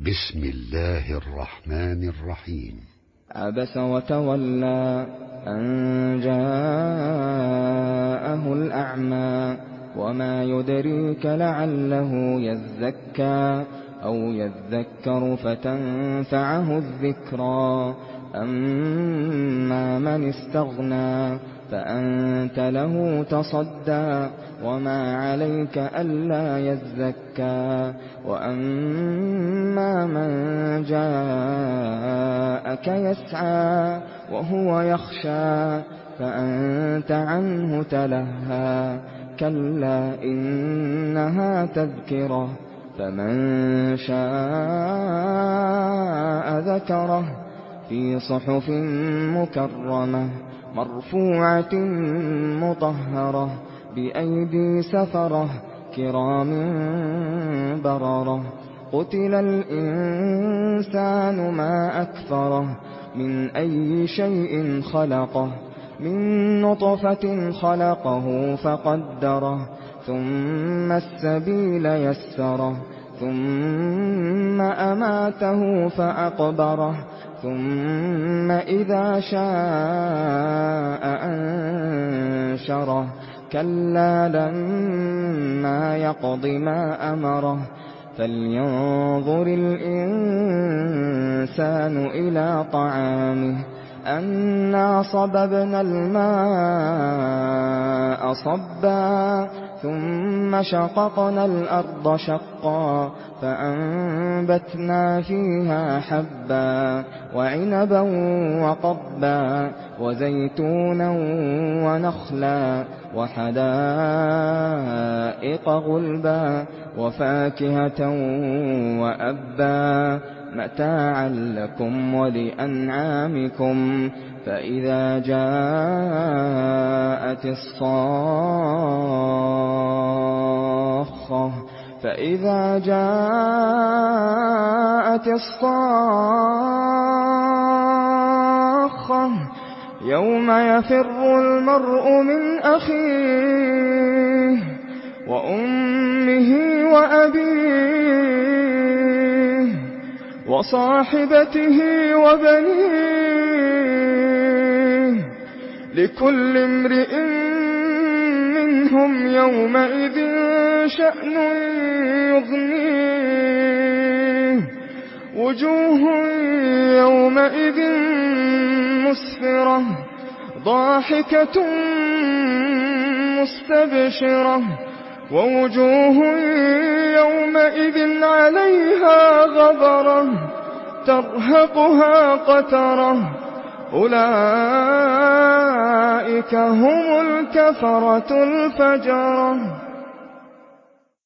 بسم الله الرحمن الرحيم. عبس وتولى أن جاءه الأعمى وما يدريك لعله يزكى أو يذكر فتنفعه الذكرى أما من استغنى فأنت له تصدى وما عليك ألا يزكى وأما من جاءك يسعى وهو يخشى فأنت عنه تلهى كلا إنها تذكرة فمن شاء ذكره في صحف مكرمة مرفوعة مطهرة بأيدي سفرة كرام بررة قتل الإنسان ما أكفره من أي شيء خلقه من نطفة خلقه فقدره ثم السبيل يسره ثم أماته فأقبره ثم إذا شاء أنشره كلا لما يقض ما أمره فلينظر الإنسان إلى طعامه أنا صببنا الماء صبا ثم شققنا الأرض شقا فأنبتنا فيها حبا وعنبا وقضبا وزيتونا ونخلا وحدائق غلبا وفاكهة وأبا متاعا لكم ولأنعامكم فإذا جاءت الصاخة يوم يفر المرء من أخيه وأمه وأبيه وصاحبته وبنيه لكل امرئ منهم يومئذ شأن يغنيه وجوه يومئذ مسفرة ضاحكة مستبشرة ووجوه يومئذ عليها غبرة ترهقها قترة أولئك هم الكفرة الفجرة.